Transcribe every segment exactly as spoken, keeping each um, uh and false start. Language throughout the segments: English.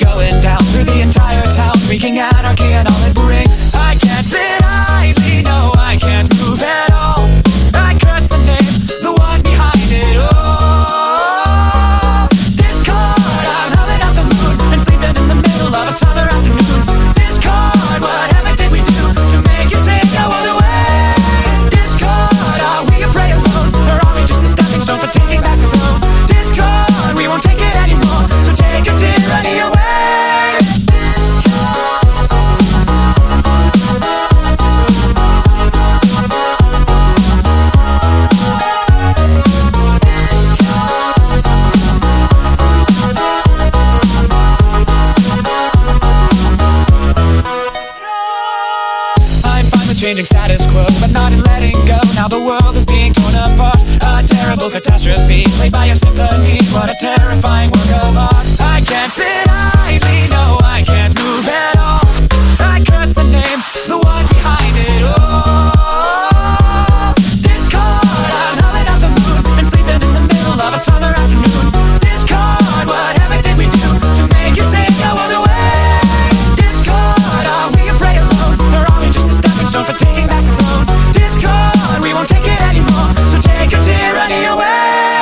going down through the entire town, wreaking anarchy and all it brings. I can't sit idly, no, I can't move at all. I curse the name, the one behind it all. Discord, I'm howling at the moon and sleeping in the middle of a summer afternoon. Discord, whatever did we do to make you take our world away? Discord, are we a prey alone, or are we just a stepping stone for taking back the throne? Discord, we won't take it anymore, so take a tyranny away. Changing status quo, but not in letting go. Now the world is being torn apart. A terrible catastrophe played by a symphony. What a terrifying work of art. I can't sit idly, no, I can't move at all. I curse the name, the one behind it all. Discord, I'm howling at the moon and sleeping in the middle of a summer afternoon. Discord, whatever did we do to make you take our world away? Discord, are we a prey alone, or are we just a stepping stone for taking back the throne? Discord, we won't take it anymore, so take a tyranny away.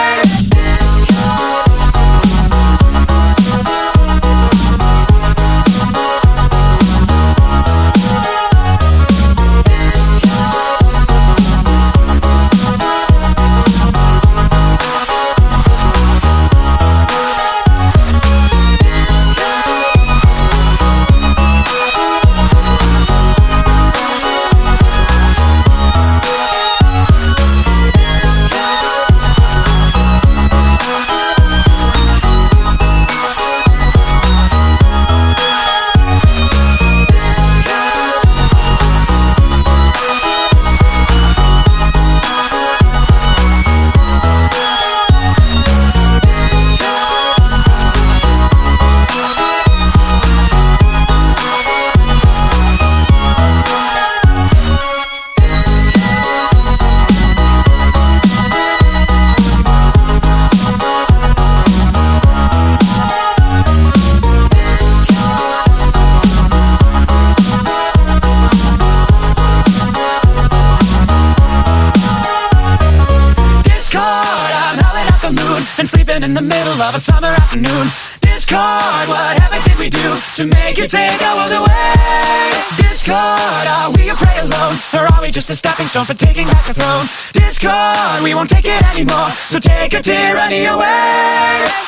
And sleeping in the middle of a summer afternoon. Discord, whatever did we do to make you take our world away? Discord, are we a prey alone, or are we just a stepping stone for taking back the throne? Discord, we won't take it anymore, so take a tyranny away.